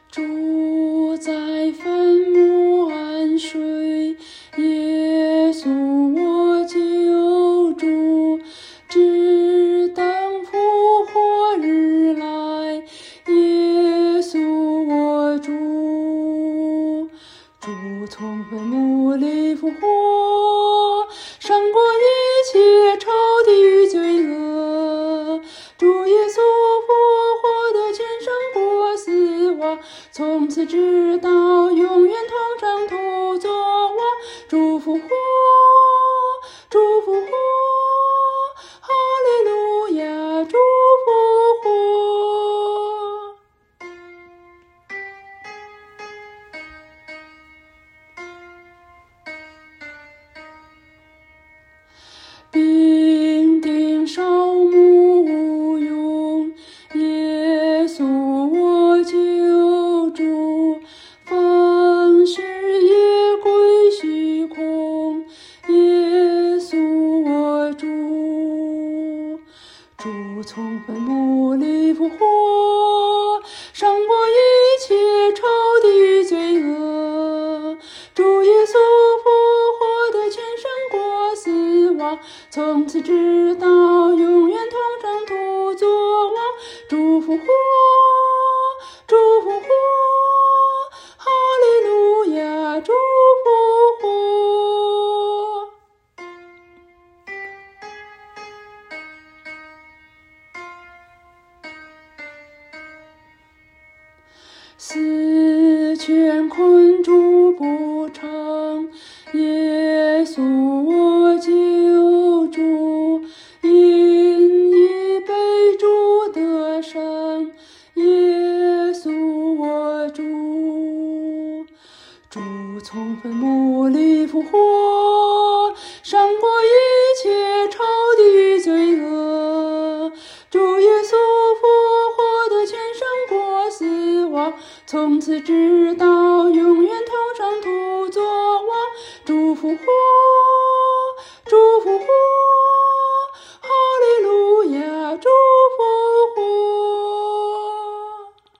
主在坟墓安睡，耶稣我救主，只等复活日来，耶稣我主。主从坟墓里复活，胜过一切仇敌与罪恶。主耶稣复活的全胜过死亡，从此直到永远同上土作王。主复活，主复活，哈利路亚，主复活。兵丁少目无用，耶稣我救主，凡事也归虚空，耶稣我主。主从坟墓里复活，胜过一切仇敌与罪恶。主耶稣复活的全胜过死亡，从此直到永远同上土作王。主复活，主复活，哈利路亚，主复活。死权困住不成，耶稣我救主，因已被主得胜，耶稣我主。主从坟墓里复活，胜过一切仇敌与罪恶。主耶稣复活的全胜过死亡，从此直到永远同上土作王。主复活。